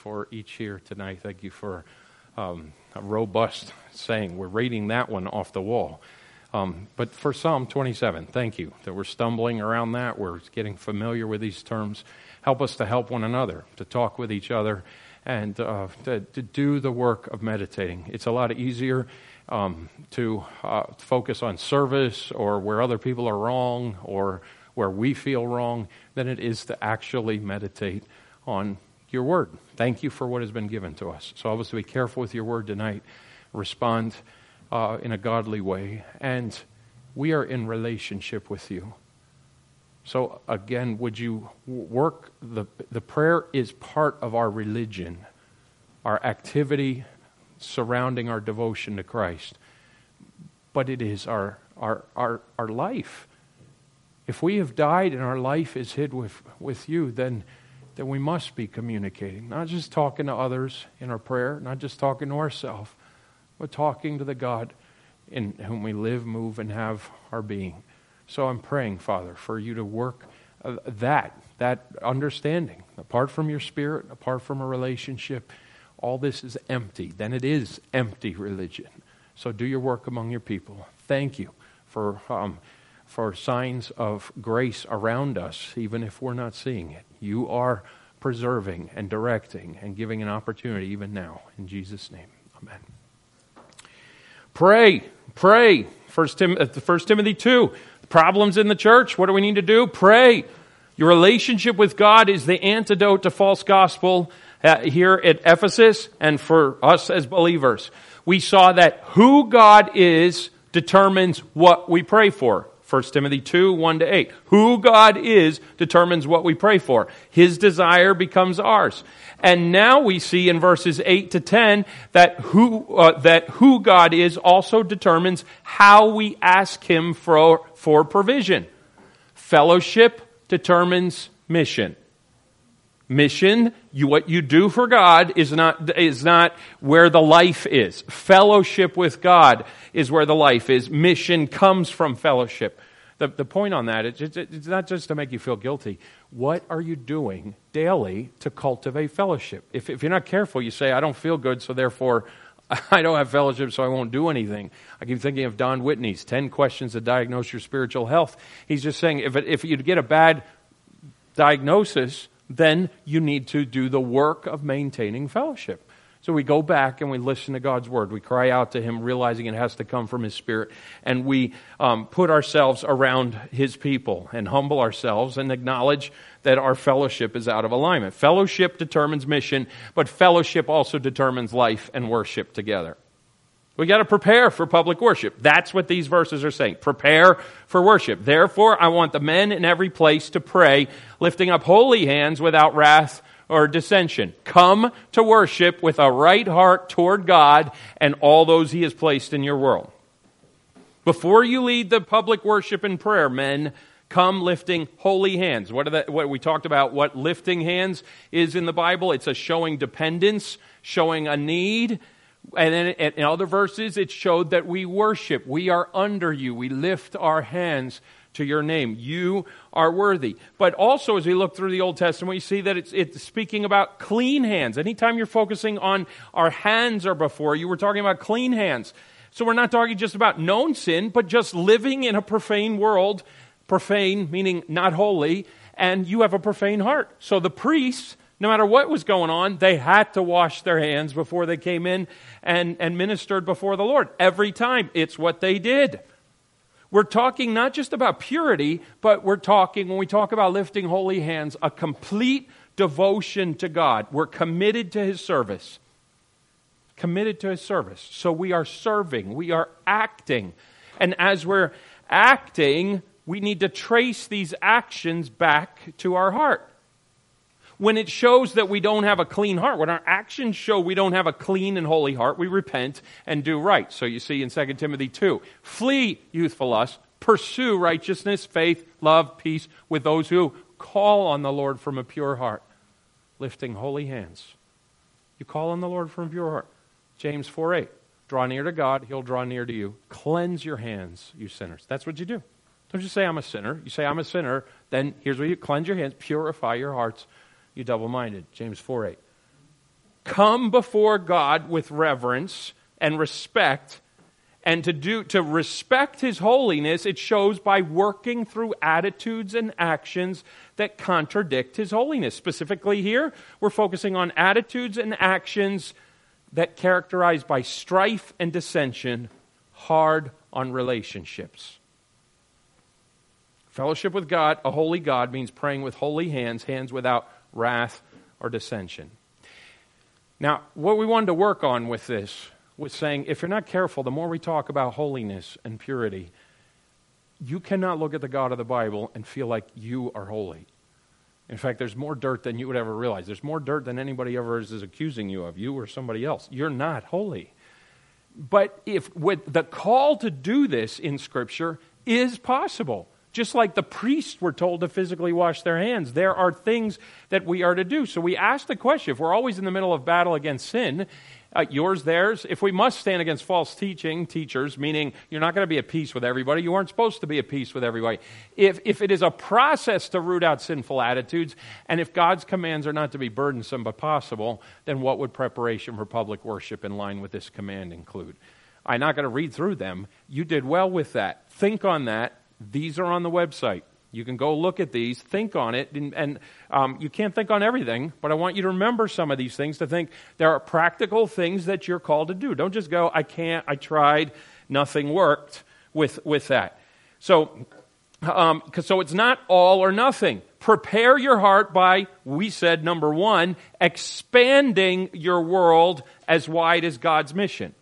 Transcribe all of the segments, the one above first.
For each here tonight. Thank you for a robust saying. We're reading that one off the wall. But for Psalm 27, thank you that we're stumbling around that. We're getting familiar with these terms. Help us to help one another, to talk with each other, and to do the work of meditating. It's a lot easier to focus on service or where other people are wrong or where we feel wrong than it is to actually meditate on your word. Thank you for what has been given to us. So help us to be careful with your word tonight. Respond in a godly way. And we are in relationship with you. So again, would you work, the prayer is part of our religion, our activity surrounding our devotion to Christ. But it is our life. If we have died and our life is hid with you, then we must be communicating, not just talking to others in our prayer, not just talking to ourselves, but talking to the God in whom we live, move, and have our being. So I'm praying, Father, for you to work that understanding. Apart from your Spirit, apart from a relationship, all this is empty. Then it is empty religion. So do your work among your people. Thank you for signs of grace around us, even if we're not seeing it. You are preserving and directing and giving an opportunity even now. In Jesus' name, amen. Pray. 1 Timothy 2. Problems in the church. What do we need to do? Pray. Your relationship with God is the antidote to false gospel here at Ephesus and for us as believers. We saw that who God is determines what we pray for. 1 Timothy 2, 1-8. Who God is determines what we pray for. His desire becomes ours. And now we see in verses 8 to 10 that who God is also determines how we ask Him for provision. Fellowship determines mission. Mission, what you do for God is not where the life is. Fellowship with God is where the life is. Mission comes from fellowship. The point on that, it's not just to make you feel guilty. What are you doing daily to cultivate fellowship? If you're not careful, you say, I don't feel good, so therefore I don't have fellowship, so I won't do anything. I keep thinking of Don Whitney's 10 questions to diagnose your spiritual health. He's just saying, if you get a bad diagnosis, then you need to do the work of maintaining fellowship. So we go back and we listen to God's word. We cry out to Him, realizing it has to come from His Spirit. And we put ourselves around His people and humble ourselves and acknowledge that our fellowship is out of alignment. Fellowship determines mission, but fellowship also determines life and worship together. We got to prepare for public worship. That's what these verses are saying. Prepare for worship. Therefore, I want the men in every place to pray, lifting up holy hands without wrath or dissension. Come to worship with a right heart toward God and all those He has placed in your world. Before you lead the public worship and prayer, men, come lifting holy hands. What we talked about, what lifting hands is in the Bible. It's a showing dependence, showing a need. And then in other verses, it showed that we worship. We are under you. We lift our hands to your name. You are worthy. But also, as we look through the Old Testament, we see that it's speaking about clean hands. Anytime you're focusing on our hands are before you, we're talking about clean hands. So we're not talking just about known sin, but just living in a profane world. Profane meaning not holy, and you have a profane heart. So the priests, no matter what was going on, they had to wash their hands before they came in and ministered before the Lord. Every time. It's what they did. We're talking not just about purity, but we're talking, when we talk about lifting holy hands, a complete devotion to God. We're committed to His service. Committed to His service. So we are serving. We are acting. And as we're acting, we need to trace these actions back to our heart. When it shows that we don't have a clean heart, when our actions show we don't have a clean and holy heart, we repent and do right. So you see in 2 Timothy 2, flee youthful lust, pursue righteousness, faith, love, peace with those who call on the Lord from a pure heart, lifting holy hands. You call on the Lord from a pure heart. James 4:8, draw near to God, He'll draw near to you. Cleanse your hands, you sinners. That's what you do. Don't just say, I'm a sinner. You say, I'm a sinner, then here's what you cleanse your hands, purify your hearts, you double-minded. James 4:8. come before God with reverence and respect. And to respect His holiness, it shows by working through attitudes and actions that contradict His holiness. Specifically here, we're focusing on attitudes and actions that characterized by strife and dissension, hard on relationships. Fellowship with God, a holy God, means praying with holy hands, hands without wrath or dissension. Now, what we wanted to work on with this was saying, if you're not careful, the more we talk about holiness and purity, you cannot look at the God of the Bible and feel like you are holy. In fact, there's more dirt than you would ever realize. There's more dirt than anybody ever is accusing you of, you or somebody else. You're not holy. But with the call to do this in Scripture is possible. Just like the priests were told to physically wash their hands, there are things that we are to do. So we ask the question, if we're always in the middle of battle against sin, yours, theirs, if we must stand against false teachers, meaning you're not going to be at peace with everybody, you aren't supposed to be at peace with everybody. If it is a process to root out sinful attitudes, and if God's commands are not to be burdensome but possible, then what would preparation for public worship in line with this command include? I'm not going to read through them. You did well with that. Think on that. These are on the website. You can go look at these, think on it, and you can't think on everything, but I want you to remember some of these things, to think there are practical things that you're called to do. Don't just go, I can't, I tried, nothing worked with that. So it's not all or nothing. Prepare your heart by, we said, number one, expanding your world as wide as God's mission.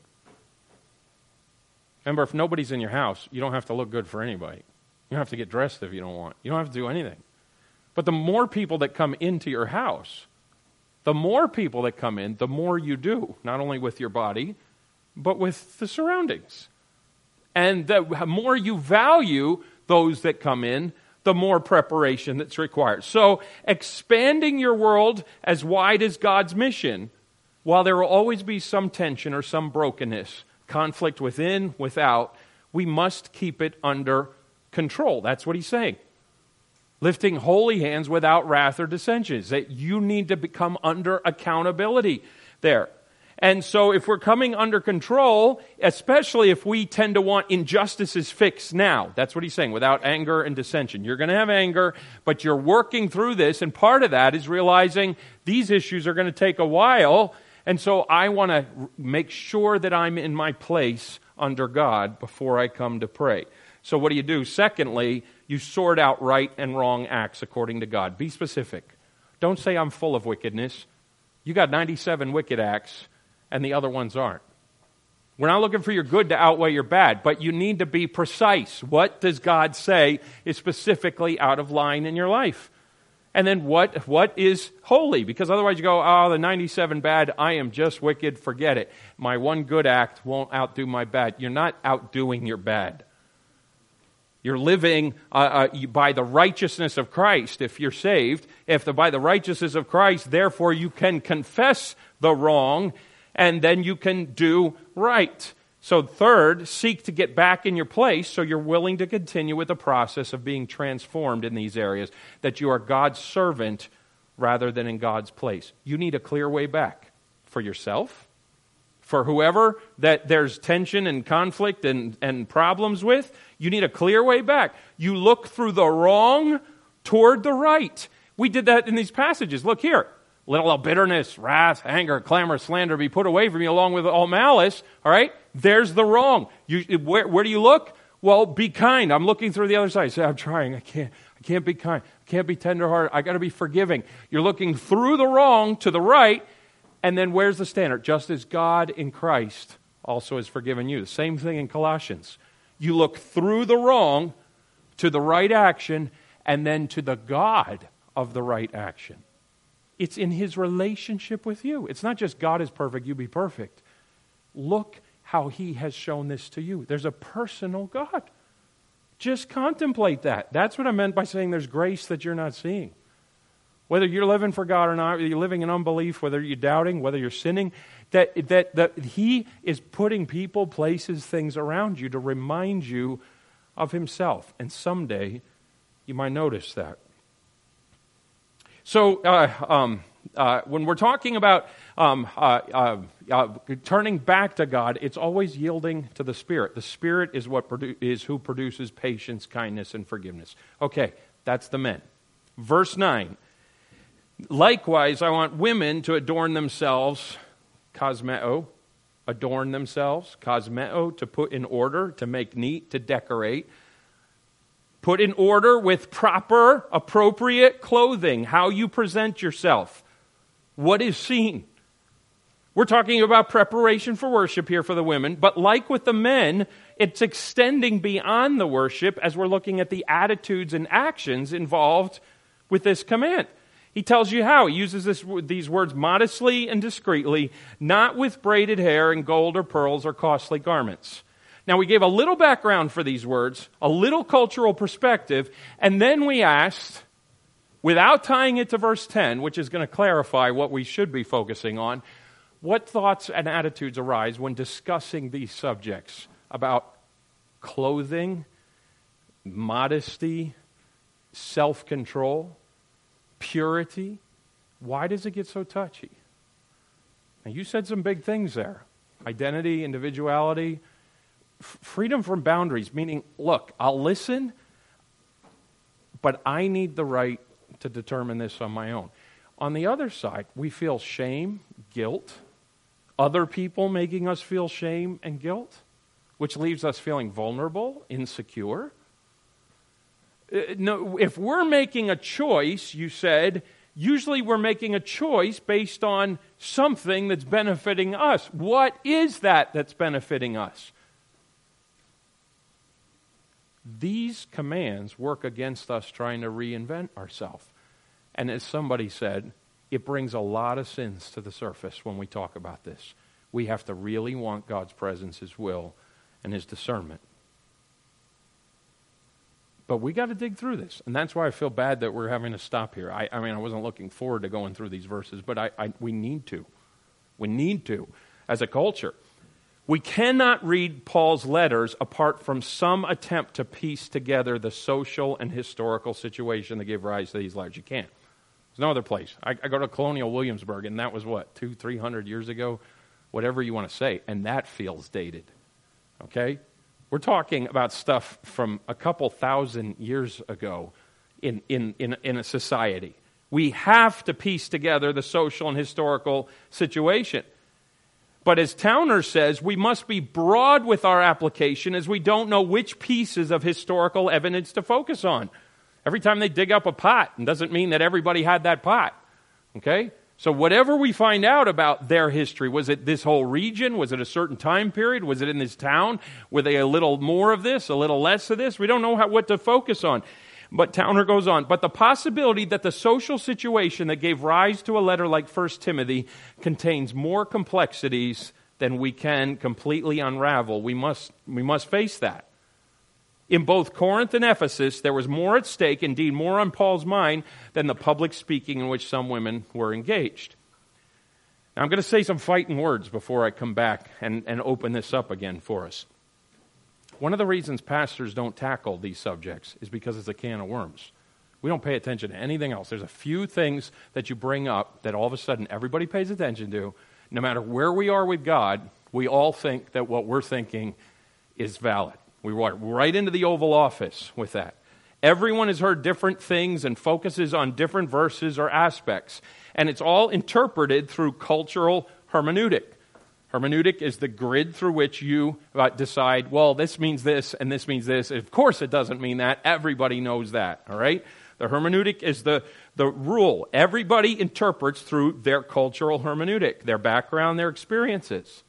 Remember, if nobody's in your house, you don't have to look good for anybody. You don't have to get dressed if you don't want. You don't have to do anything. But the more people that come into your house, the more people that come in, the more you do, not only with your body, but with the surroundings. And the more you value those that come in, the more preparation that's required. So expanding your world as wide as God's mission, while there will always be some tension or some brokenness, conflict within, without, we must keep it under control. That's what he's saying. Lifting holy hands without wrath or dissensions. That you need to become under accountability there. And so if we're coming under control, especially if we tend to want injustices fixed now, that's what he's saying, without anger and dissension. You're going to have anger, but you're working through this, and part of that is realizing these issues are going to take a while, and so I want to make sure that I'm in my place under God before I come to pray. So what do? Secondly, you sort out right and wrong acts according to God. Be specific. Don't say I'm full of wickedness. You got 97 wicked acts, and the other ones aren't. We're not looking for your good to outweigh your bad, but you need to be precise. What does God say is specifically out of line in your life? And then what is holy? Because otherwise you go, the 97 bad, I am just wicked, forget it. My one good act won't outdo my bad. You're not outdoing your bad. You're living by the righteousness of Christ if you're saved. By the righteousness of Christ, therefore you can confess the wrong and then you can do right. So third, seek to get back in your place so you're willing to continue with the process of being transformed in these areas, that you are God's servant rather than in God's place. You need a clear way back for yourself, for whoever that there's tension and conflict and problems with. You need a clear way back. You look through the wrong toward the right. We did that in these passages. Look here. Let all bitterness, wrath, anger, clamor, slander be put away from you along with all malice. All right? There's the wrong. Where do you look? Well, be kind. I'm looking through the other side. Say, I'm trying. I can't be kind. I can't be tenderhearted. I got to be forgiving. You're looking through the wrong to the right. And then where's the standard? Just as God in Christ also has forgiven you. The same thing in Colossians. You look through the wrong to the right action and then to the God of the right action. It's in His relationship with you. It's not just God is perfect, you be perfect. Look how He has shown this to you. There's a personal God. Just contemplate that. That's what I meant by saying there's grace that you're not seeing. Whether you're living for God or not, whether you're living in unbelief, whether you're doubting, whether you're sinning, that He is putting people, places, things around you to remind you of Himself. And someday you might notice that. So When we're talking about turning back to God, it's always yielding to the Spirit. The Spirit is who produces patience, kindness, and forgiveness. Okay, that's the men. Verse 9. Likewise, I want women to adorn themselves, cosmeo, adorn themselves, cosmeo, to put in order, to make neat, to decorate. Put in order with proper, appropriate clothing, how you present yourself. What is seen? We're talking about preparation for worship here for the women, but like with the men, it's extending beyond the worship as we're looking at the attitudes and actions involved with this command. He tells you how. He uses these words modestly and discreetly, not with braided hair and gold or pearls or costly garments. Now, we gave a little background for these words, a little cultural perspective, and then we asked, without tying it to verse 10, which is going to clarify what we should be focusing on, what thoughts and attitudes arise when discussing these subjects about clothing, modesty, self-control, purity? Why does it get so touchy? Now, you said some big things there. Identity, individuality, freedom from boundaries, meaning, look, I'll listen, but I need the right to determine this on my own. On the other side, we feel shame, guilt, other people making us feel shame and guilt, which leaves us feeling vulnerable, insecure. No, if we're making a choice, you said, usually we're making a choice based on something that's benefiting us. What is that that's benefiting us? These commands work against us trying to reinvent ourselves. And as somebody said, it brings a lot of sins to the surface when we talk about this. We have to really want God's presence, His will, and His discernment. But we got to dig through this. And that's why I feel bad that we're having to stop here. I mean, I wasn't looking forward to going through these verses, but we need to. We need to, as a culture. We cannot read Paul's letters apart from some attempt to piece together the social and historical situation that gave rise to these letters. You can't. There's no other place. I go to Colonial Williamsburg, and that was what, 200-300 years ago? Whatever you want to say. And that feels dated. Okay? We're talking about stuff from a couple thousand years ago in a society. We have to piece together the social and historical situation. But as Towner says, we must be broad with our application as we don't know which pieces of historical evidence to focus on. Every time they dig up a pot, it doesn't mean that everybody had that pot. Okay? So whatever we find out about their history, was it this whole region? Was it a certain time period? Was it in this town? Were they a little more of this, a little less of this? We don't know what to focus on. But Towner goes on. But the possibility that the social situation that gave rise to a letter like 1 Timothy contains more complexities than we can completely unravel, we must face that. In both Corinth and Ephesus, there was more at stake, indeed more on Paul's mind, than the public speaking in which some women were engaged. Now, I'm going to say some fighting words before I come back and open this up again for us. One of the reasons pastors don't tackle these subjects is because it's a can of worms. We don't pay attention to anything else. There's a few things that you bring up that all of a sudden everybody pays attention to. No matter where we are with God, we all think that what we're thinking is valid. We walk right into the Oval Office with that. Everyone has heard different things and focuses on different verses or aspects. And it's all interpreted through cultural hermeneutic. Hermeneutic is the grid through which you decide, well, this means this and this means this. Of course it doesn't mean that. Everybody knows that, all right? The hermeneutic is the rule. Everybody interprets through their cultural hermeneutic, their background, their experiences.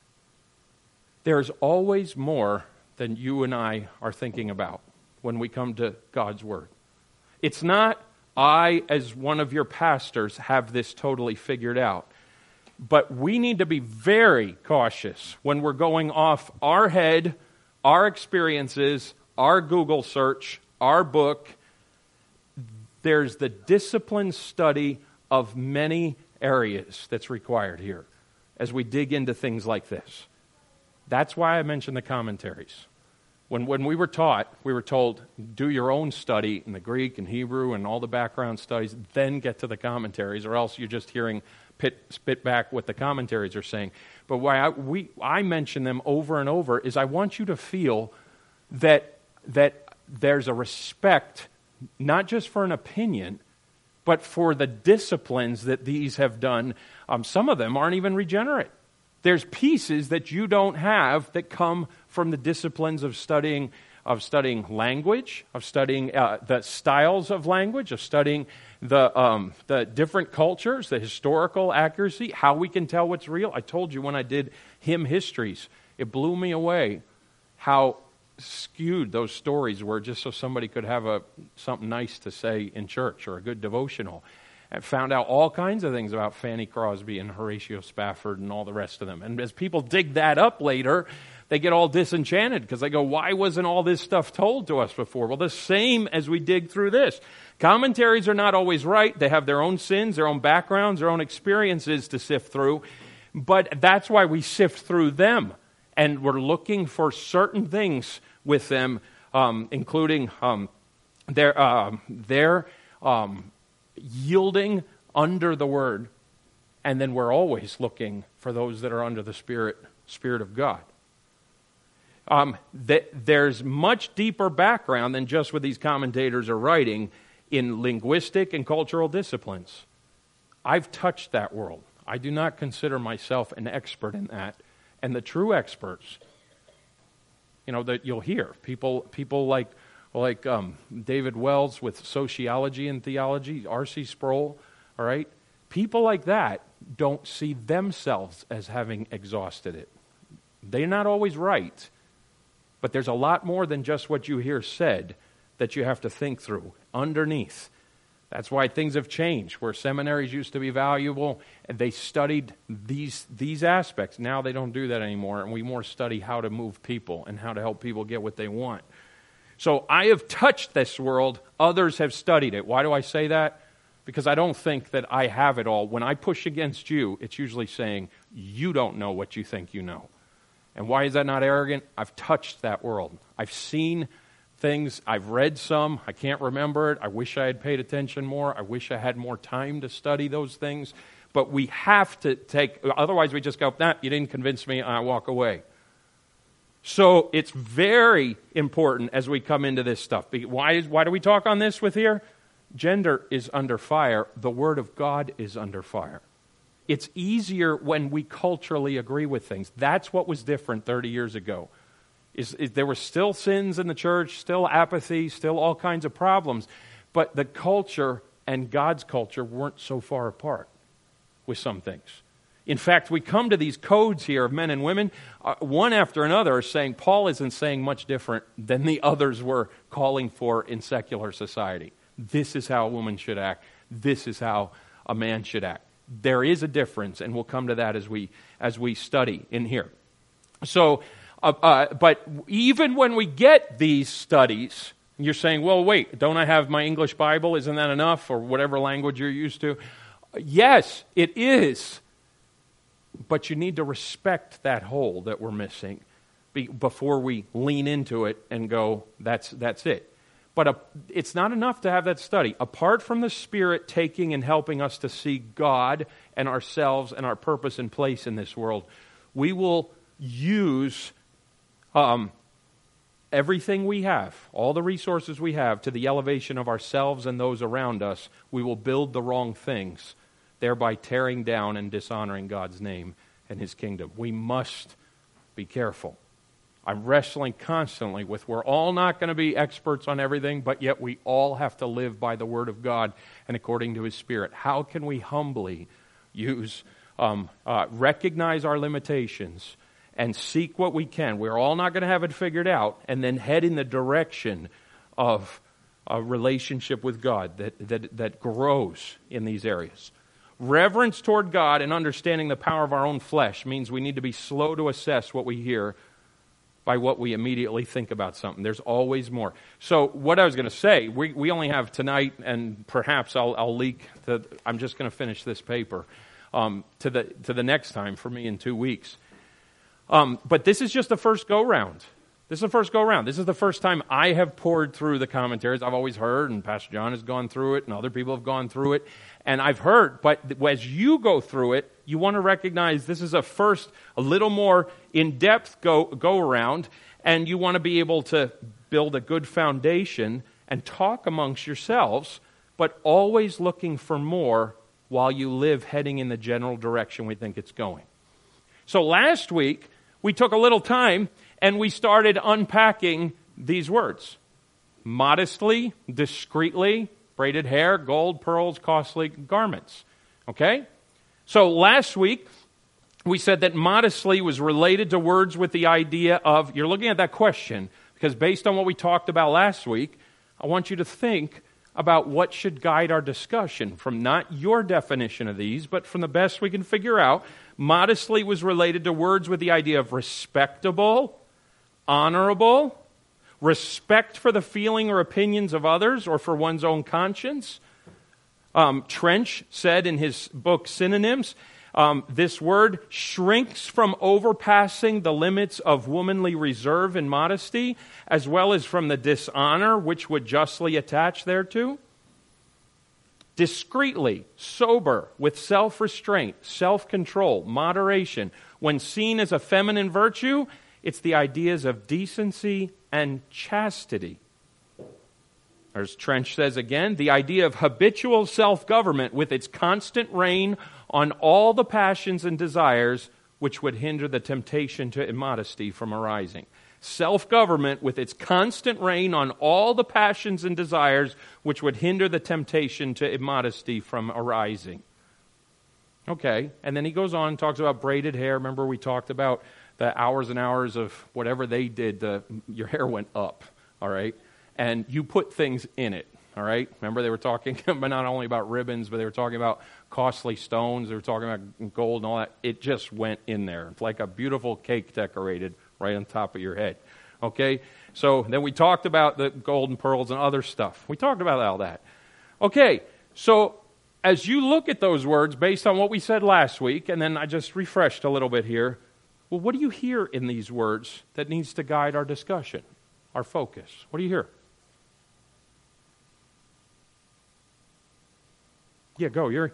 There's always more than you and I are thinking about when we come to God's Word. It's not, I, as one of your pastors, have this totally figured out. But we need to be very cautious when we're going off our head, our experiences, our Google search, our book. There's the disciplined study of many areas that's required here as we dig into things like this. That's why I mentioned the commentaries. When we were taught, we were told, do your own study in the Greek and Hebrew and all the background studies, then get to the commentaries, or else you're just hearing spit back what the commentaries are saying. But why I mention them over and over is I want you to feel that there's a respect, not just for an opinion, but for the disciplines that these have done. Some of them aren't even regenerate. There's pieces that you don't have that come from the disciplines of studying language, of studying the styles of language, of studying the different cultures, the historical accuracy, how we can tell what's real. I told you when I did hymn histories, it blew me away how skewed those stories were just so somebody could have something nice to say in church or a good devotional. And found out all kinds of things about Fanny Crosby and Horatio Spafford and all the rest of them. And as people dig that up later, they get all disenchanted because they go, why wasn't all this stuff told to us before? Well, the same as we dig through this. Commentaries are not always right. They have their own sins, their own backgrounds, their own experiences to sift through. But that's why we sift through them. And we're looking for certain things with them, including their yielding under the Word. And then we're always looking for those that are under the Spirit of God. There's much deeper background than just what these commentators are writing in linguistic and cultural disciplines. I've touched that world. I do not consider myself an expert in that. And the true experts, that you'll hear, people like David Wells with sociology and theology, R.C. Sproul, all right? People like that don't see themselves as having exhausted it. They're not always right, but there's a lot more than just what you hear said that you have to think through underneath. That's why things have changed. Where seminaries used to be valuable, and they studied these aspects. Now they don't do that anymore, and we more study how to move people and how to help people get what they want. So I have touched this world. Others have studied it. Why do I say that? Because I don't think that I have it all. When I push against you, it's usually saying, you don't know what you think you know. And why is that not arrogant? I've touched that world. I've seen things. I've read some. I can't remember it. I wish I had paid attention more. I wish I had more time to study those things. But we have to otherwise we just go, you didn't convince me, and I walk away. So it's very important as we come into this stuff. Why do we talk on this with here? Gender is under fire. The Word of God is under fire. It's easier when we culturally agree with things. That's what was different 30 years ago. There were still sins in the church, still apathy, still all kinds of problems. But the culture and God's culture weren't so far apart with some things. In fact, we come to these codes here of men and women, one after another, are saying Paul isn't saying much different than the others were calling for in secular society. This is how a woman should act. This is how a man should act. There is a difference, and we'll come to that as we study in here. So, but even when we get these studies, you're saying, well, wait, don't I have my English Bible? Isn't that enough? Or whatever language you're used to. Yes, it is. But you need to respect that hole that we're missing before we lean into it and go, that's it. But it's not enough to have that study. Apart from the Spirit taking and helping us to see God and ourselves and our purpose and place in this world, we will use everything we have, all the resources we have, to the elevation of ourselves and those around us. We will build the wrong things, thereby tearing down and dishonoring God's name and His kingdom. We must be careful. I'm wrestling constantly with, we're all not going to be experts on everything, but yet we all have to live by the Word of God and according to His Spirit. How can we humbly recognize our limitations and seek what we can? We're all not going to have it figured out, and then head in the direction of a relationship with God that grows in these areas. Reverence toward God and understanding the power of our own flesh means we need to be slow to assess what we hear by what we immediately think about something. There's always more. So what I was going to say, we only have tonight, and perhaps I'll leak. I'm just going to finish this paper to the next time for me in 2 weeks. But this is just the first go-round. This is the first go-around. This is the first time I have poured through the commentaries. I've always heard, and Pastor John has gone through it, and other people have gone through it, and I've heard. But as you go through it, you want to recognize this is a little more in-depth go-around, and you want to be able to build a good foundation and talk amongst yourselves, but always looking for more while you live heading in the general direction we think it's going. So last week, we took a little time and we started unpacking these words. Modestly, discreetly, braided hair, gold, pearls, costly garments. Okay? So last week, we said that modestly was related to words with the idea of, you're looking at that question, because based on what we talked about last week, I want you to think about what should guide our discussion from not your definition of these, but from the best we can figure out. Modestly was related to words with the idea of respectable, honorable, respect for the feeling or opinions of others or for one's own conscience. Trench said in his book Synonyms, this word shrinks from overpassing the limits of womanly reserve and modesty, as well as from the dishonor which would justly attach thereto. Discreetly, sober, with self-restraint, self-control, moderation. When seen as a feminine virtue, it's the ideas of decency and chastity. As Trench says again, the idea of habitual self-government with its constant reign on all the passions and desires which would hinder the temptation to immodesty from arising. Self-government with its constant reign on all the passions and desires which would hinder the temptation to immodesty from arising. Okay, and then he goes on and talks about braided hair. Remember we talked about the hours and hours of whatever they did, your hair went up, all right? And you put things in it, all right? Remember they were talking but not only about ribbons, but they were talking about costly stones. They were talking about gold and all that. It just went in there. It's like a beautiful cake decorated right on top of your head, okay? So then we talked about the gold and pearls and other stuff. We talked about all that. Okay, so as you look at those words based on what we said last week, and then I just refreshed a little bit here, well, what do you hear in these words that needs to guide our discussion, our focus? What do you hear? Yeah, go, Yuri.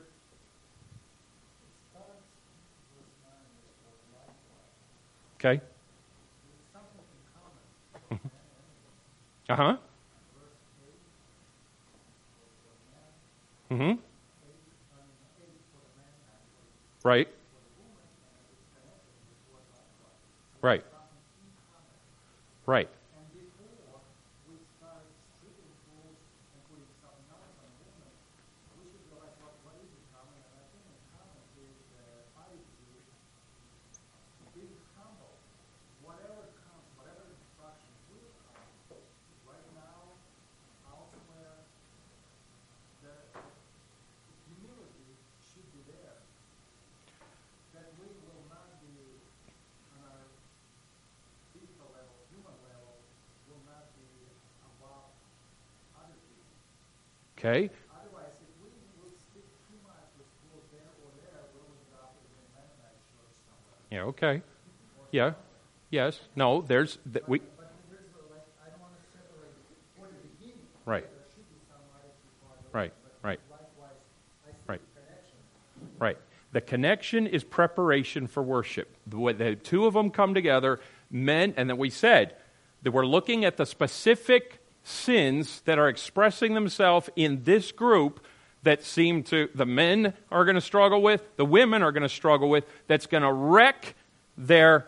Okay. Uh-huh. Mm-hmm. Right. Right. Right. Okay. Otherwise, if we would stick too much with schools there or there, we would drop it in Mennonite church somewhere. Yeah. Okay. Yeah. Yes. No. There's we. But there's like I don't want to separate for the beginning. Right. There should be some right. Right. Likewise, I see right. The connection. Right. The connection is preparation for worship. The two of them come together, men, and then we said that we're looking at the specific sins that are expressing themselves in this group that seem to, the men are going to struggle with, the women are going to struggle with, that's going to wreck their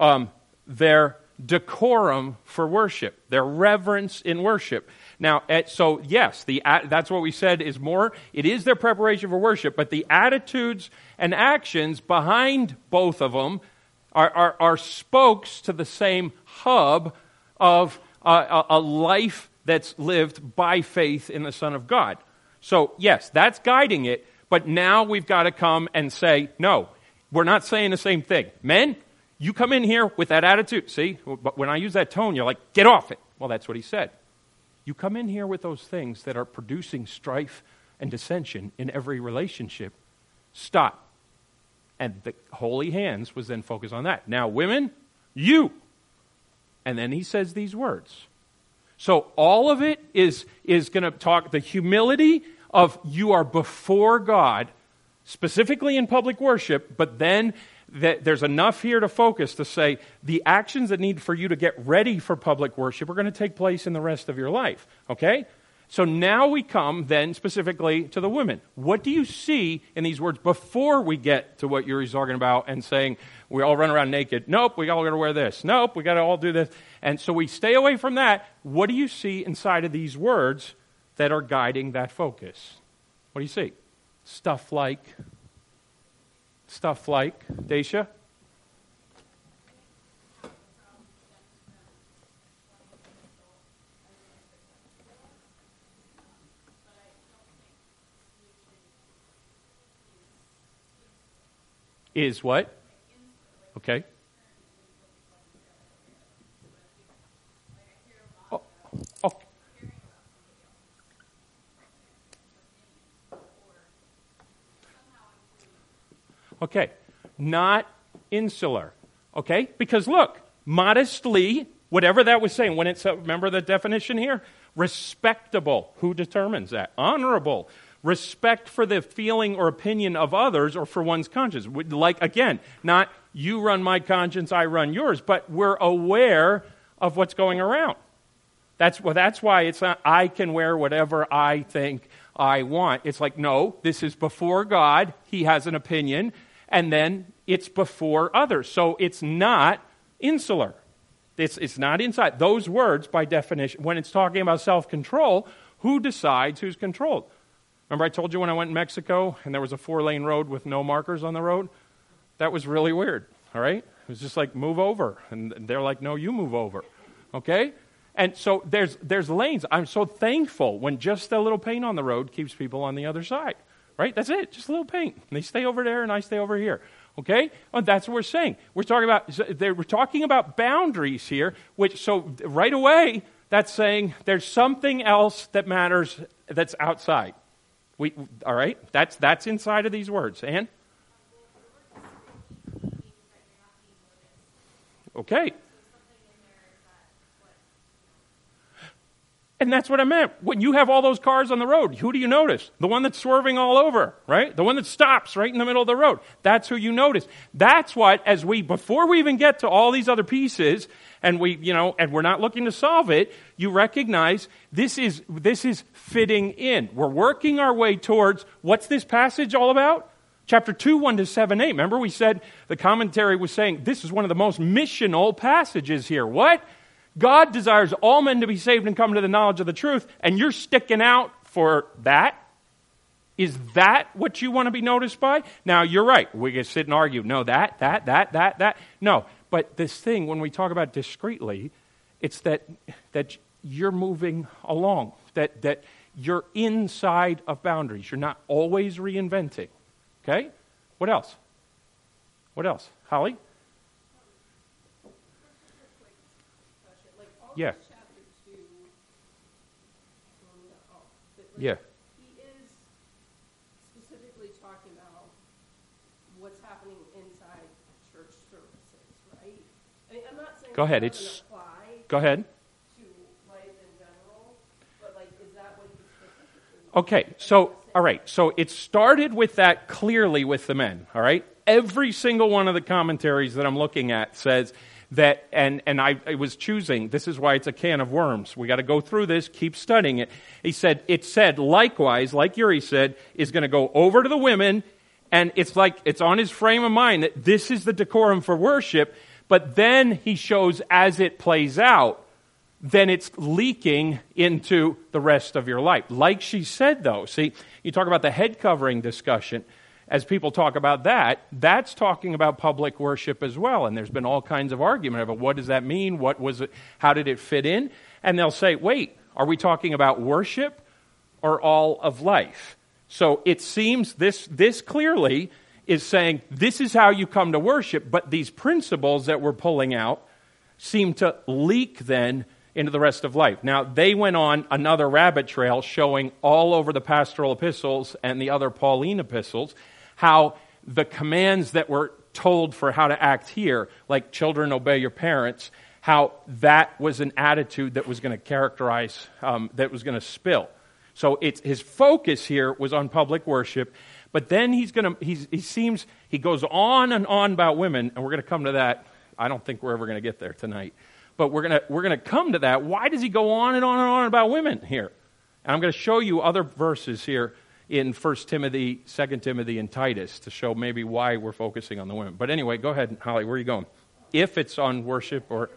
decorum for worship, their reverence in worship. Now, so yes, that's what we said is more, it is their preparation for worship, but the attitudes and actions behind both of them are spokes to the same hub of a life that's lived by faith in the Son of God. So, yes, that's guiding it, but now we've got to come and say, no, we're not saying the same thing. Men, you come in here with that attitude. See, but when I use that tone, you're like, get off it. Well, that's what he said. You come in here with those things that are producing strife and dissension in every relationship. Stop. And the holy hands was then focused on that. Now, women, you And then he says these words. So all of it is going to talk the humility of you are before God, specifically in public worship, but then there's enough here to focus to say the actions that need for you to get ready for public worship are going to take place in the rest of your life. Okay? So now we come then specifically to the women. What do you see in these words before we get to what Yuri's talking about and saying we all run around naked? Nope, we all got to wear this. Nope, we got to all do this. And so we stay away from that. What do you see inside of these words that are guiding that focus? What do you see? Stuff like, Dacia? Is what? Okay. Oh. Okay. Not insular. Okay? Because look, modestly, whatever that was saying, when it's, remember the definition here? Respectable. Who determines that? Honorable. Respect for the feeling or opinion of others or for one's conscience. Like, again, not you run my conscience, I run yours, but we're aware of what's going around. That's why it's not I can wear whatever I think I want. It's like, no, this is before God. He has an opinion. And then it's before others. So it's not insular. It's not inside. Those words, by definition, when it's talking about self-control, who decides who's controlled? Remember I told you when I went in Mexico and there was a 4-lane road with no markers on the road? That was really weird, all right? It was just like, move over. And they're like, no, you move over, okay? And so there's lanes. I'm so thankful when just a little paint on the road keeps people on the other side, right? That's it, just a little paint. And they stay over there and I stay over here, okay? Well, that's what we're saying. We're talking about boundaries here, which, so right away, that's saying there's something else that matters that's outside. All right? That's inside of these words. Ann? Okay. And that's what I meant. When you have all those cars on the road, who do you notice? The one that's swerving all over, right? The one that stops right in the middle of the road. That's who you notice. That's what, before we even get to all these other pieces, and we're not looking to solve it, you recognize this is fitting in. We're working our way towards, what's this passage all about? Chapter 2, 1-7, 8. Remember we said, the commentary was saying, this is one of the most missional passages here. What? God desires all men to be saved and come to the knowledge of the truth, and you're sticking out for that? Is that what you want to be noticed by? Now, you're right. We can sit and argue. No, that. No. But this thing, when we talk about discreetly, it's that you're moving along, that you're inside of boundaries. You're not always reinventing. Okay? What else? Holly? Yeah. Yeah. He is specifically talking about what's happening inside church services, right? I mean, I'm not saying Go ahead. It doesn't apply Go ahead. to life in general, but like, is that what he's specifically? Okay. So, all right. So it started with that clearly with the men. All right. Every single one of the commentaries that I'm looking at says that, and I was choosing, this is why it's a can of worms. We got to go through this, keep studying it. It said likewise, like Yuri said, is going to go over to the women, and it's like, it's on his frame of mind that this is the decorum for worship, but then he shows as it plays out, then it's leaking into the rest of your life. Like she said though, see, you talk about the head covering discussion. As people talk about that, that's talking about public worship as well. And there's been all kinds of argument about what does that mean? What was it? How did it fit in? And they'll say, wait, are we talking about worship or all of life? So it seems this clearly is saying this is how you come to worship, but these principles that we're pulling out seem to leak then into the rest of life. Now, they went on another rabbit trail showing all over the pastoral epistles and the other Pauline epistles how the commands that were told for how to act here, like children obey your parents, how that was an attitude that was going to characterize, that was going to spill. So his focus here was on public worship, but then he goes on and on about women, and we're going to come to that. I don't think we're ever going to get there tonight, but we're going to come to that. Why does he go on and on and on about women here? And I'm going to show you other verses here in 1 Timothy, 2 Timothy, and Titus to show maybe why we're focusing on the women. But anyway, go ahead, Holly, where are you going? If it's on worship or...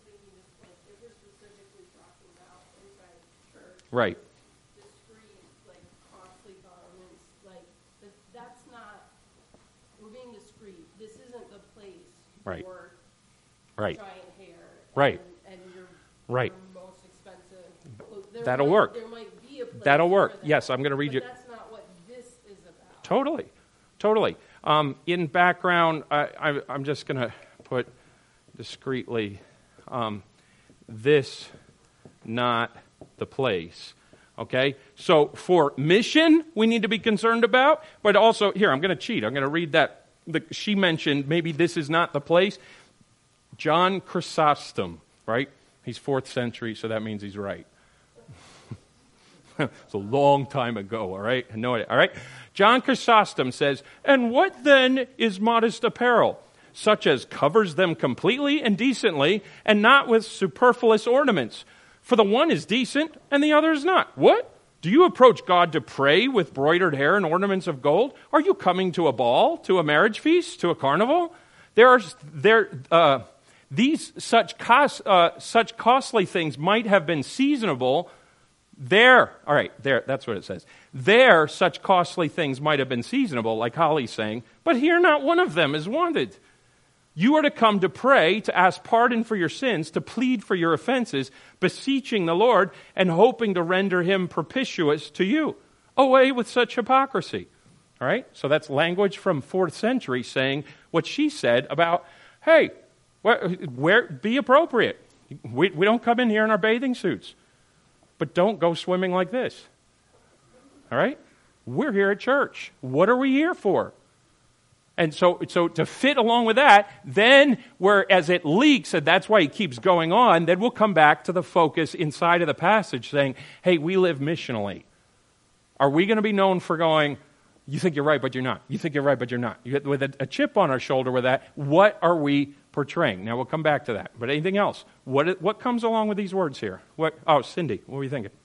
Right. Discreet, like costly garments, that's not, we're being discreet. This isn't the place right. for right. giant hair right. and your most expensive clothes. That'll work. There might be a place That'll work. for that, yes, I'm going to read you. That's not what this is about. Totally. In background, I'm just going to put discreetly, this, not the place. Okay? So for mission, we need to be concerned about, but also, here, I'm going to cheat. I'm going to read that. She mentioned maybe this is not the place. John Chrysostom, right? He's 4th century, so that means he's right. It's a long time ago, all right? I know it, all right? John Chrysostom says, "And what then is modest apparel? Such as covers them completely and decently, and not with superfluous ornaments. For the one is decent, and the other is not." What? Do you approach God to pray with broidered hair and ornaments of gold? Are you coming to a ball, to a marriage feast, to a carnival? Such costly things might have been seasonable. That's what it says. There, such costly things might have been seasonable, like Holly's saying, but here not one of them is wanted. You are to come to pray, to ask pardon for your sins, to plead for your offenses, beseeching the Lord, and hoping to render him propitious to you. Away with such hypocrisy. All right? So that's language from 4th century saying what she said about, hey, be appropriate. We don't come in here in our bathing suits. But don't go swimming like this. All right? We're here at church. What are we here for? And so to fit along with that, then whereas it leaks, and that's why he keeps going on, then we'll come back to the focus inside of the passage saying, hey, we live missionally. Are we going to be known for going, you think you're right, but you're not. You think you're right, but you're not. With a chip on our shoulder with that, what are we portraying? Now we'll come back to that. But anything else? What comes along with these words here? Cindy, what were you thinking?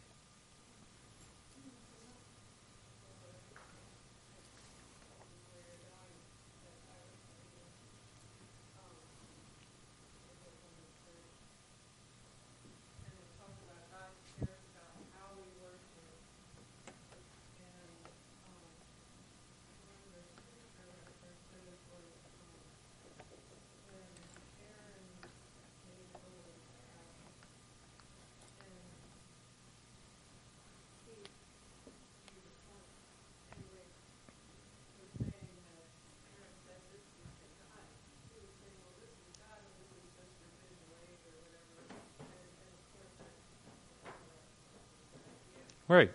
Right.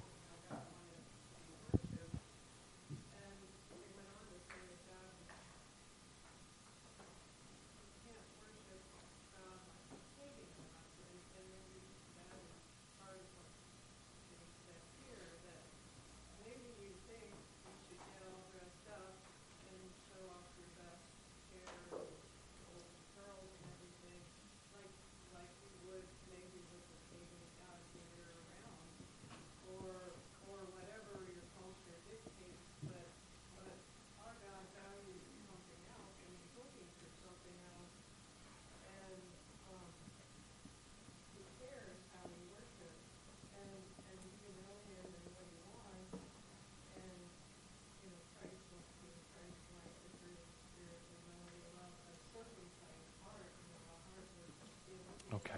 Okay.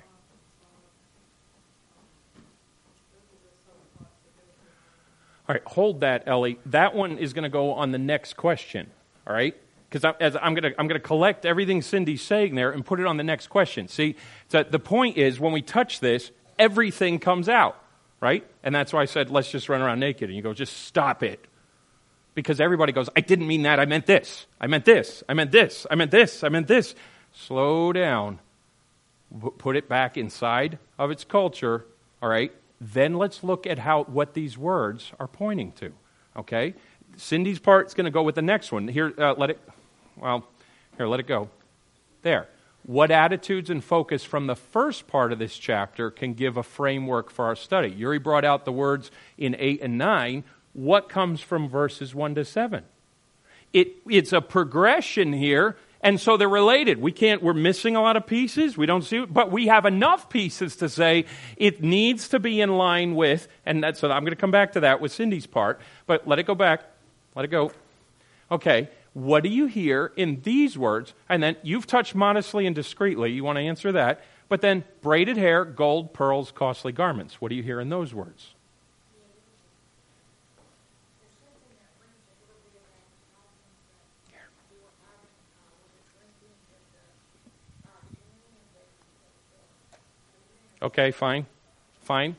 All right, hold that, Ellie. That one is going to go on the next question, all right? Because I'm going to collect everything Cindy's saying there and put it on the next question. See, so the point is when we touch this, everything comes out, right? And that's why I said, let's just run around naked. And you go, just stop it. Because everybody goes, I didn't mean that. I meant this. I meant this. I meant this. I meant this. I meant this. Slow down. put it back inside of its culture, all right? Then let's look at what these words are pointing to, okay? Cindy's part's going to go with the next one. Here, let it go. There. What attitudes and focus from the first part of this chapter can give a framework for our study? Yuri brought out the words in 8 and 9. What comes from verses 1 to 7? It's a progression here, and so they're related. We're missing a lot of pieces. We don't see, but we have enough pieces to say it needs to be in line with, and so I'm going to come back to that with Cindy's part, but let it go back. Let it go. Okay. What do you hear in these words? And then you've touched modestly and discreetly. You want to answer that. But then braided hair, gold, pearls, costly garments. What do you hear in those words? Okay, fine. Fine.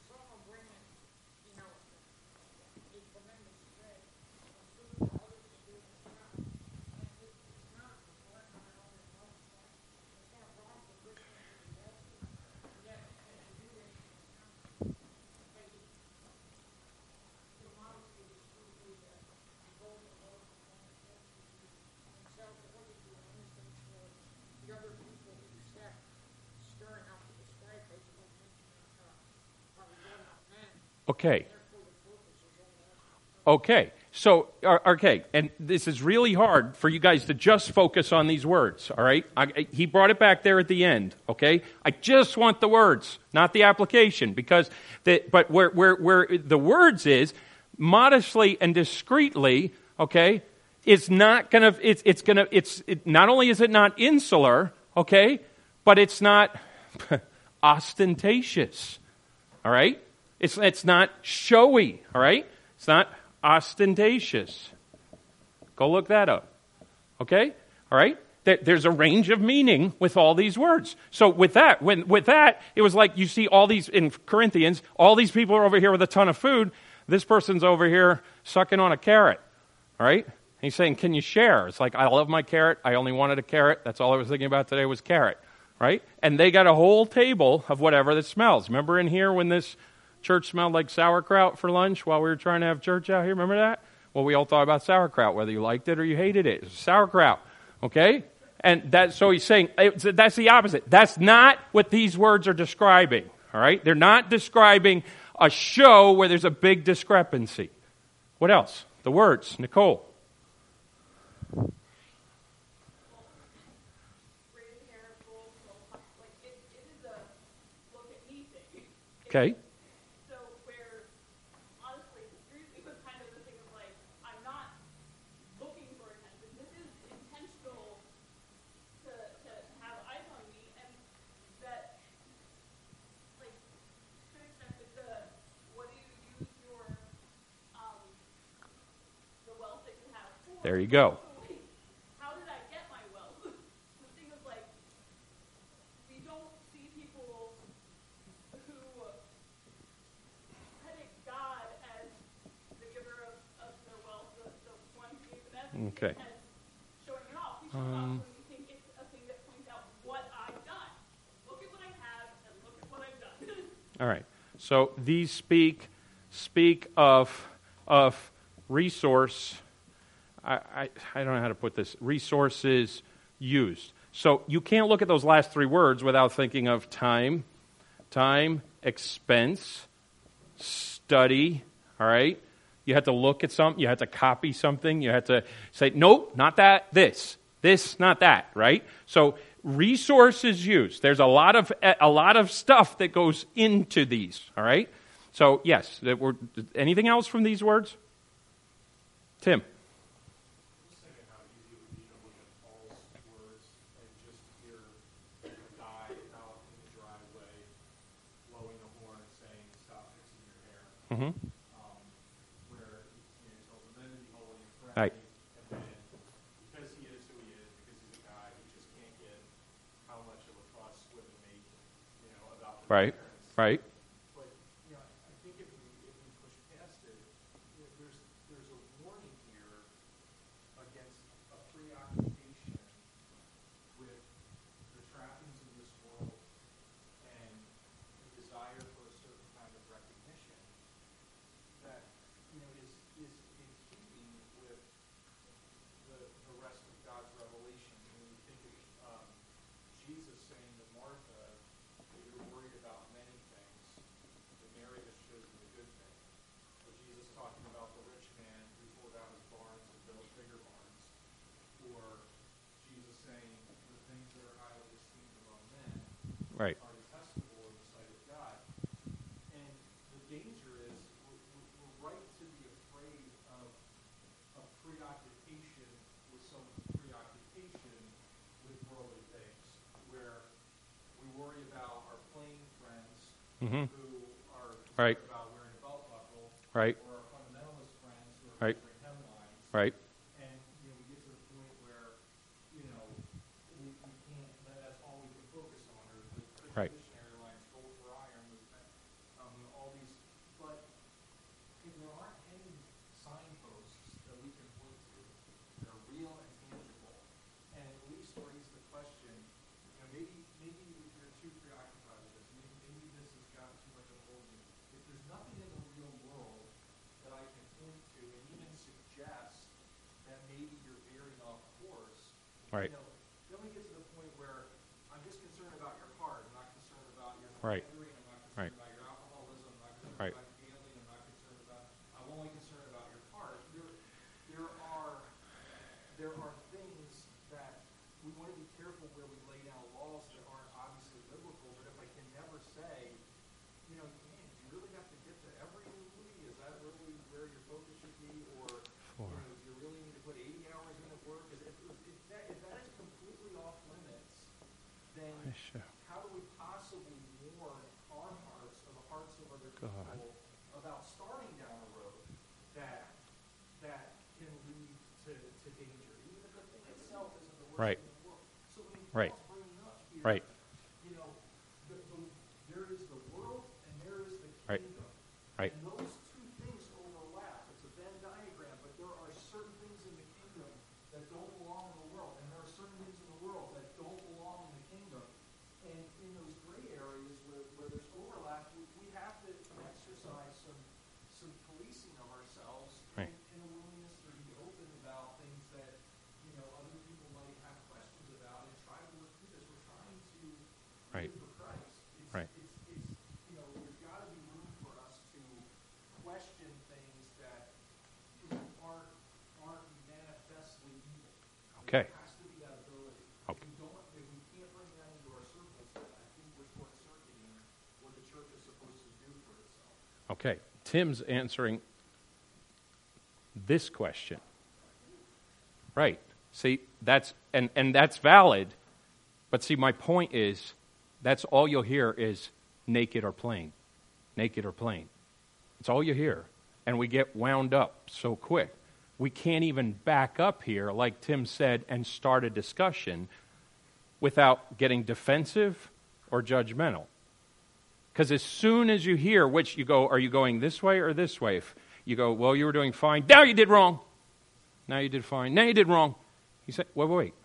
Okay. So, and this is really hard for you guys to just focus on these words, all right? He brought it back there at the end, okay? I just want the words, not the application, but where the words is, modestly and discreetly, okay, it's not not only is it not insular, okay, but it's not ostentatious, all right? It's not showy, all right? It's not ostentatious. Go look that up. Okay? All right? There's a range of meaning with all these words. So with that, it was like you see all these, in Corinthians, all these people are over here with a ton of food. This person's over here sucking on a carrot. All right? And he's saying, can you share? It's like, I love my carrot. I only wanted a carrot. That's all I was thinking about today was carrot. Right? And they got a whole table of whatever that smells. Remember in here when this church smelled like sauerkraut for lunch while we were trying to have church out here? Remember that? Well, we all thought about sauerkraut, whether you liked it or you hated it. It was sauerkraut. Okay? And so he's saying, that's the opposite. That's not what these words are describing. All right? They're not describing a show where there's a big discrepancy. What else? The words. Nicole. Okay. So where, honestly, discreetly was kind of the thing of like, I'm not looking for attention. This is intentional to have eyes on me, and that, like, to an extent with what do you use your, the wealth that you have for? There you go. How did I get my wealth? The thing of like, we don't see people who credit God as the giver of their wealth, the one who gave them everything, Okay. as showing it off. We show it off when we think it's a thing that points out what I've done. Look at what I have and look at what I've done. All right. So these speak of resource. I don't know how to put this. Resources used. So you can't look at those last three words without thinking of time, expense, study. All right. You had to look at something. You had to copy something. You had to say, nope, not that. This, not that. Right. So resources used. There's a lot of stuff that goes into these. All right. So yes. Anything else from these words? Tim. Mm-hmm. Where he tells the men to be holy and pray, Right. and then because he is who he is, because he's a guy who just can't get how much of a fuss women make, about their Right. parents. Right. But I think if we push past it, there's a warning here against a preoccupation with the trappings of this world Right. are detestable in the sight of God. And the danger is we're right to be afraid of preoccupation with someone's preoccupation with worldly things, where we worry about our playing friends Mm-hmm. who are Right. concerned about wearing a belt buckle, Right. or our fundamentalist friends who are Right. wearing hemlines. Right. And we get to the point where we can't. That's all we can focus on, or the Christian Right. missionary lines, gold for iron, all these. But if there aren't any signposts that we can point to that are real and tangible, and at least raise the question, maybe you're too preoccupied with this. Maybe this has got too much of a hold on you. If there's nothing in the real world that I can point to, and even suggest that maybe you're veering off course, Right. then we get to the point where I'm just concerned about your heart. I'm not concerned about your Right. memory. I'm not concerned Right. about your alcoholism. I'm not concerned Right. about your gambling. I'm only concerned about your heart. There are things that we want to be careful where we lay down laws that aren't obviously biblical. But if I can never say, man, do you really have to get to every movie? Is that really where your focus should be? Or do you really need to put 80 hours in at work? If that is completely off limits, then how do we possibly warn our hearts or the hearts of other people about starting down a road that can lead to danger? Even if the thing itself isn't the worst Right. thing in the world. So when Right. Paul's bringing up here, Right. there is the world and there is the Right. kingdom. Right. And those two things overlap. It's a Venn diagram, but there are certain things in the kingdom that don't belong in the world, and there are certain things in the world that don't belong in the kingdom. And in those gray areas where there's overlap, we have to exercise some policing of ourselves Right. and a willingness to be open about things that other people might have questions about, and try to work through this. We're trying to Right. live for Christ. Right. There's got to be room for us to question things that aren't manifestly evil. Okay. There has to be that ability. Okay. If we can't bring that into our circles, then I think we're short-circuiting what the church is supposed to do for itself. Okay. Tim's answering this question. Right. See, that's valid. But see, my point is, that's all you'll hear is naked or plain. Naked or plain. It's all you hear. And we get wound up so quick. We can't even back up here, like Tim said, and start a discussion without getting defensive or judgmental. Because as soon as you hear which, you go, are you going this way or this way? If you go, well, you were doing fine. Now you did wrong. Now you did fine. Now you did wrong. You say, wait.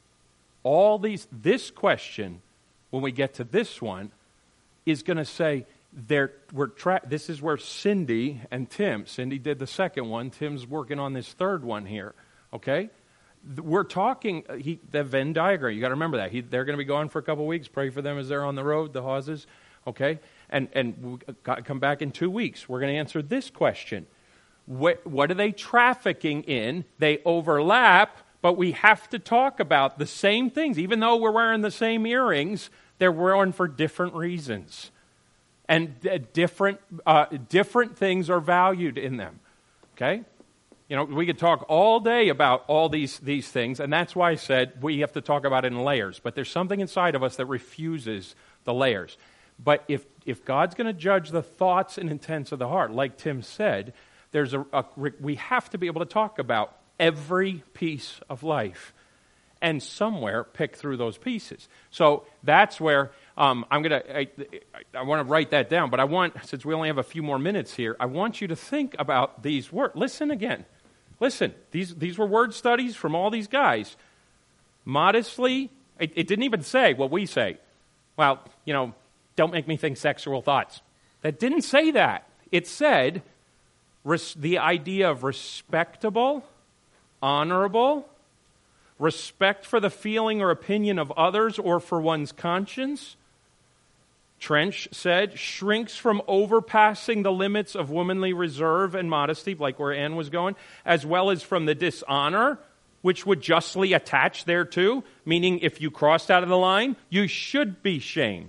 This question, when we get to this one, is going to say, this is where Cindy did the second one. Tim's working on this third one here. Okay? We're talking, the Venn diagram, you got to remember that. They're going to be gone for a couple weeks. Pray for them as they're on the road, the Hawses. Okay? And we'll come back in 2 weeks. We're going to answer this question. What are they trafficking in? They overlap, but we have to talk about the same things. Even though we're wearing the same earrings, they're worn for different reasons. And different things are valued in them. Okay? We could talk all day about all these things, and that's why I said we have to talk about it in layers. But there's something inside of us that refuses the layers. But if God's going to judge the thoughts and intents of the heart, like Tim said, we have to be able to talk about every piece of life and somewhere pick through those pieces. So that's where I want to write that down, but since we only have a few more minutes here, I want you to think about these words. Listen again. Listen, these were word studies from all these guys. Modestly, it didn't even say what we say. Well, don't make me think sexual thoughts. That didn't say that. It said the idea of respectable, honorable, respect for the feeling or opinion of others or for one's conscience. Trench said, shrinks from overpassing the limits of womanly reserve and modesty, like where Anne was going, as well as from the dishonor, which would justly attach thereto, meaning if you crossed out of the line, you should be shamed.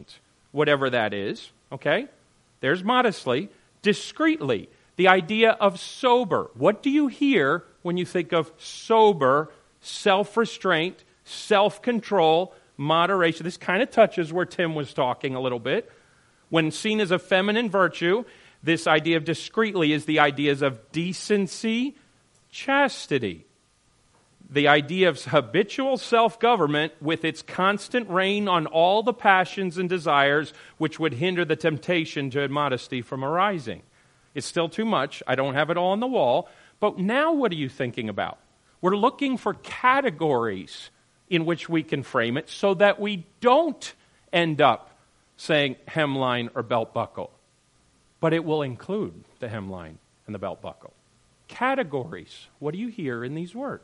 whatever that is, okay? There's modestly. Discreetly, the idea of sober. What do you hear when you think of sober, self-restraint, self-control, moderation? This kind of touches where Tim was talking a little bit. When seen as a feminine virtue, this idea of discreetly is the ideas of decency, chastity. The idea of habitual self-government with its constant rein on all the passions and desires which would hinder the temptation to immodesty from arising. It's still too much. I don't have it all on the wall. But now what are you thinking about? We're looking for categories in which we can frame it so that we don't end up saying hemline or belt buckle. But it will include the hemline and the belt buckle. Categories. What do you hear in these words?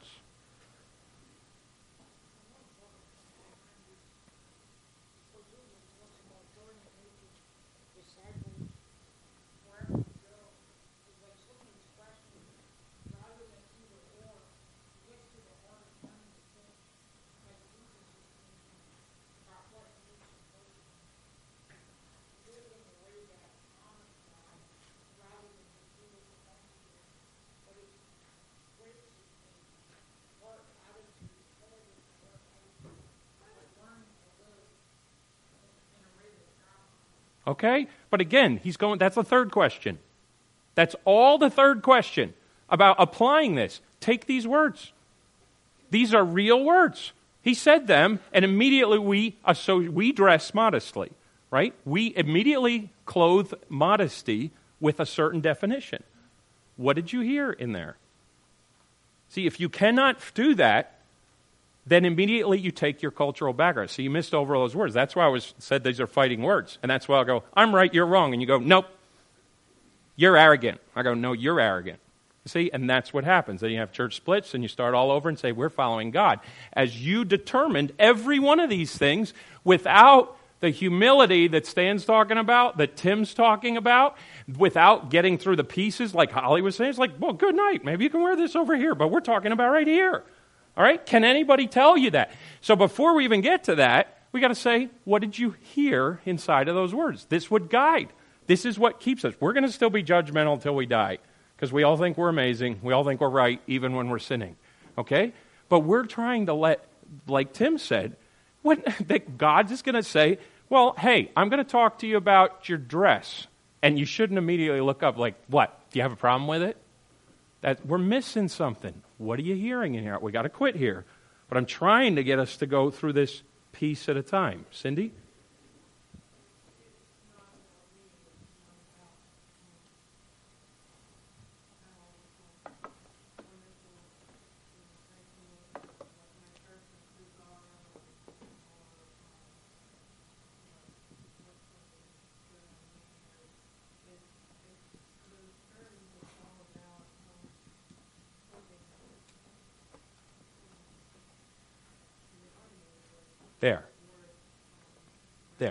Okay? But again, that's the third question. That's all the third question about applying this. Take these words. These are real words. He said them, and immediately we dress modestly, right? We immediately clothe modesty with a certain definition. What did you hear in there? See, if you cannot do that, then immediately you take your cultural background. So you missed over all those words. That's why I said these are fighting words. And that's why I'll go, I'm right, you're wrong. And you go, nope, you're arrogant. I go, no, you're arrogant. See, and that's what happens. Then you have church splits and you start all over and say, we're following God. As you determined every one of these things without the humility that Stan's talking about, that Tim's talking about, without getting through the pieces like Holly was saying. It's like, well, good night. Maybe you can wear this over here, but we're talking about right here. All right? Can anybody tell you that? So before we even get to that, we got to say, what did you hear inside of those words? This would guide. This is what keeps us. We're going to still be judgmental until we die because we all think we're amazing. We all think we're right even when we're sinning. Okay? But we're trying to let, like Tim said, that God's just going to say, well, hey, I'm going to talk to you about your dress. And you shouldn't immediately look up like, what? Do you have a problem with it? We're missing something. What are you hearing in here? We got to quit here. But I'm trying to get us to go through this piece at a time. Cindy? There.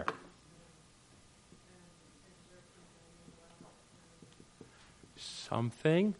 Something.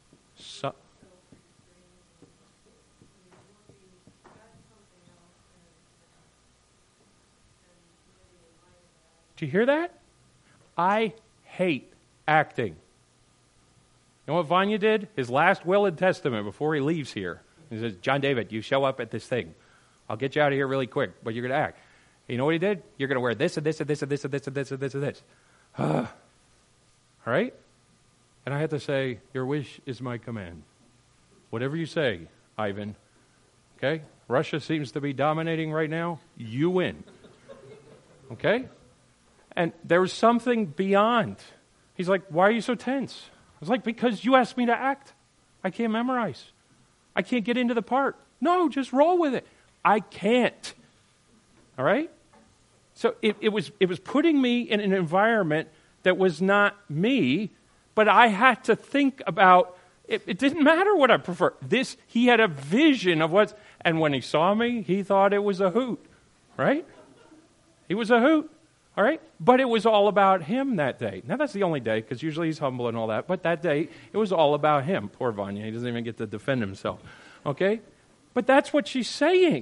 Do you hear that? I hate acting. You know what Vanya did? His last will and testament before he leaves here. He says, John David, you show up at this thing. I'll get you out of here really quick, but you're going to act. You know what he did? You're going to wear this and this and this and this and this and this and this and this. All right? And I had to say, your wish is my command. Whatever you say, Ivan. Okay? Russia seems to be dominating right now. You win. Okay? And there was something beyond. He's like, why are you so tense? I was like, because you asked me to act. I can't memorize. I can't get into the part. No, just roll with it. I can't. All right? So it was putting me in an environment that was not me, but I had to think about, it didn't matter what I prefer. He had a vision of what, and when he saw me, he thought it was a hoot, right? He was a hoot, all right? But it was all about him that day. Now, that's the only day, because usually he's humble and all that, but that day, it was all about him. Poor Vanya, he doesn't even get to defend himself, okay? But that's what she's saying.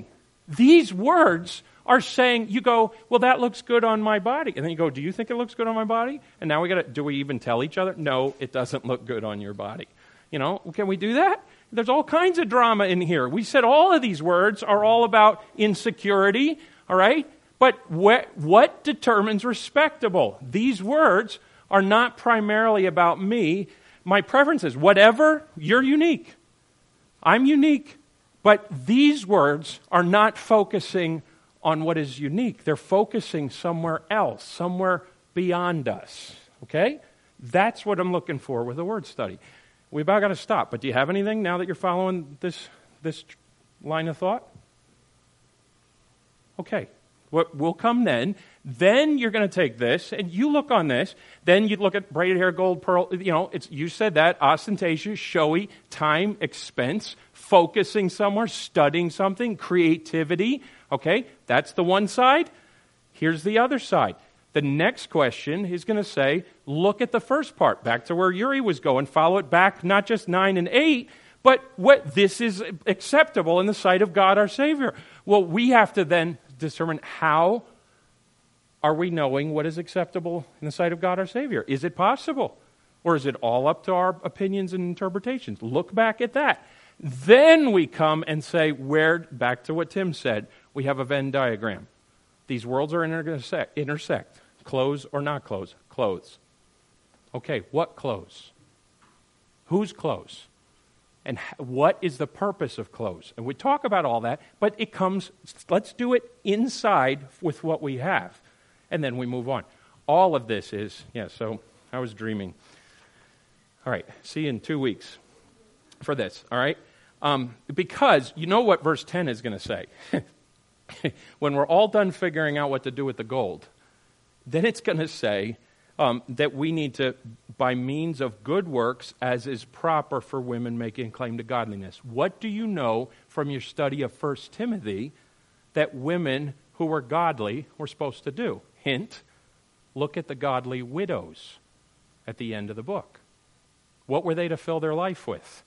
These words are saying, you go, well, that looks good on my body. And then you go, do you think it looks good on my body? And now do we even tell each other? No, it doesn't look good on your body. Can we do that? There's all kinds of drama in here. We said all of these words are all about insecurity, all right? But what determines respectable? These words are not primarily about me. My preference is whatever, you're unique. I'm unique. But these words are not focusing on what is unique. They're focusing somewhere else, somewhere beyond us. Okay? That's what I'm looking for with a word study. We about got to stop, but do you have anything now that you're following this line of thought? Okay. What will come then? Then you're going to take this, and you look on this. Then you look at braided hair, gold, pearl. You said that, ostentatious, showy, time, expense, focusing somewhere, studying something, creativity. Okay, that's the one side. Here's the other side. The next question is going to say, look at the first part, back to where Yuri was going. Follow it back, not just 9 and 8, but what this is acceptable in the sight of God our Savior. Well, we have to then determine how are we knowing what is acceptable in the sight of God our Savior? Is it possible? Or is it all up to our opinions and interpretations? Look back at that. Then we come and say, back to what Tim said, we have a Venn diagram. These worlds are intersect. Clothes or not clothes? Clothes. Okay, what clothes? Whose clothes? And what is the purpose of clothes? And we talk about all that, but let's do it inside with what we have. And then we move on. All of this is, so I was dreaming. All right, see you in 2 weeks for this, all right? Because you know what verse 10 is going to say. When we're all done figuring out what to do with the gold, then it's going to say that we need to, by means of good works, as is proper for women making claim to godliness. What do you know from your study of 1 Timothy that women who were godly were supposed to do? Hint, look at the godly widows at the end of the book. What were they to fill their life with?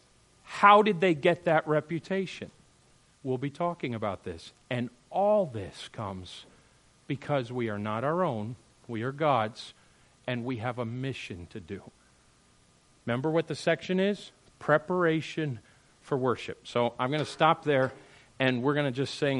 How did they get that reputation? We'll be talking about this. And all this comes because we are not our own, we are God's, and we have a mission to do. Remember what the section is? Preparation for worship. So I'm going to stop there, and we're going to just sing